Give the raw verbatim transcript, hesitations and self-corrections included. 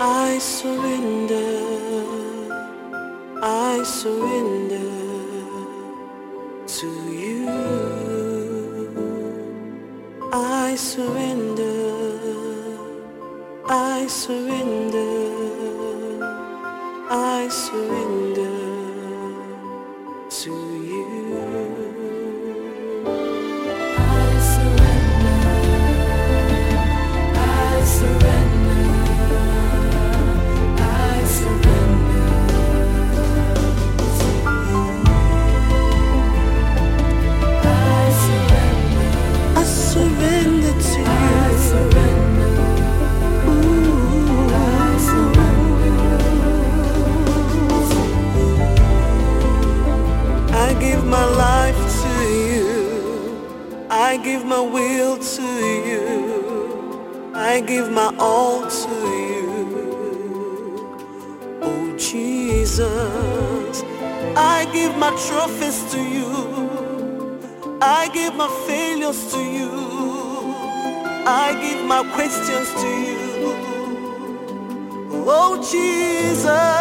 I surrender, I surrender to you. I surrender, I surrender, I surrender to you. I surrender, I surrender, I surrender to you. I surrender, I surrender to you. I surrender, ooh, I surrender to you. I give my life to you. I give my will to you. I give my all to you. Oh Jesus, I give my trophies to you. I give my failures to you. I give my questions to you. Oh Jesus.